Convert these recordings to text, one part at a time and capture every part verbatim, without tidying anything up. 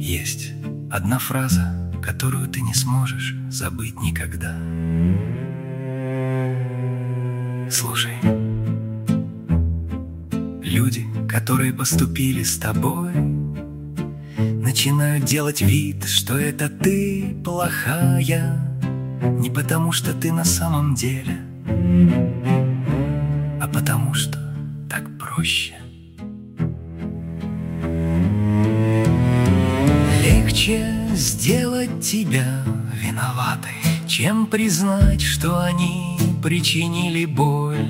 Есть одна фраза, которую ты не сможешь забыть никогда. Слушай. Люди, которые поступили с тобой, начинают делать вид, что это ты плохая, не потому что ты на самом деле, а потому что так проще. Легче сделать тебя виноватой, чем признать, что они причинили боль.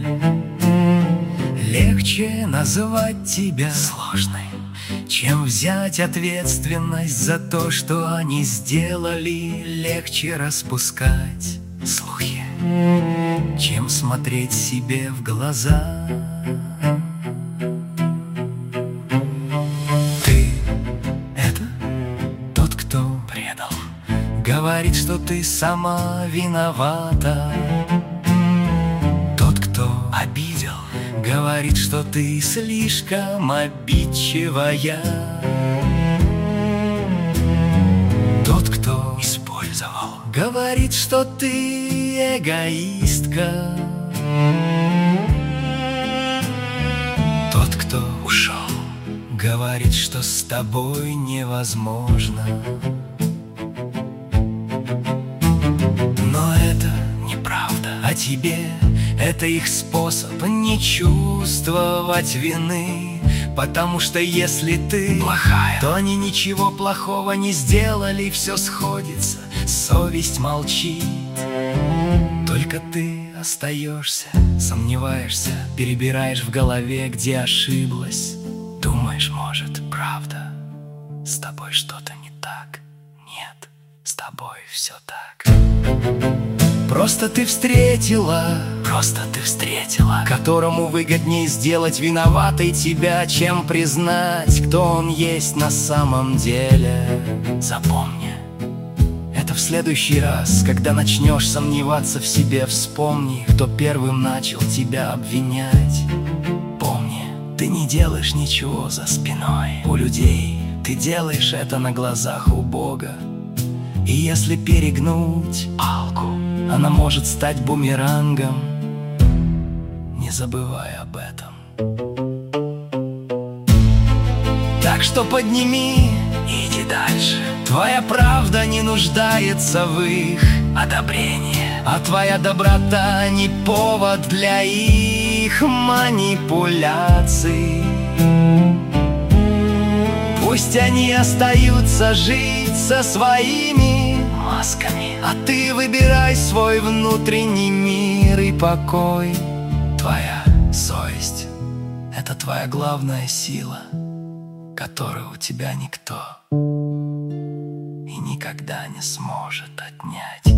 Легче называть тебя сложной, чем взять ответственность за то, что они сделали. Легче распускать слухи, чем смотреть себе в глаза. Ты — это тот, кто предал, говорит, что ты сама виновата. Тот, кто обидел, говорит, что ты слишком обидчивая. Тот, кто использовал, говорит, что ты эгоистка. Тот, кто ушел, говорит, что с тобой невозможно. Но это неправда о тебе. Это их способ не чувствовать вины, потому что если ты плохая, то они ничего плохого не сделали. Все сходится, совесть молчит. Только ты остаешься, сомневаешься, перебираешь в голове, где ошиблась. Думаешь, может, правда, с тобой что-то не так. Нет, с тобой все так. Просто ты встретила, просто ты встретила, которому выгоднее сделать виноватой тебя, чем признать, кто он есть на самом деле. Запомни, это в следующий раз, когда начнешь сомневаться в себе, вспомни, кто первым начал тебя обвинять. Помни, ты не делаешь ничего за спиной у людей, ты делаешь это на глазах у Бога. И если перегнуть палку, она может стать бумерангом. Не забывай об этом. Так что подними и иди дальше. Твоя правда не нуждается в их одобрении, а твоя доброта не повод для их манипуляций. Пусть они остаются жить со своими масками, а ты выбирай свой внутренний мир и покой. Твоя совесть — это твоя главная сила, которую у тебя никто и никогда не сможет отнять.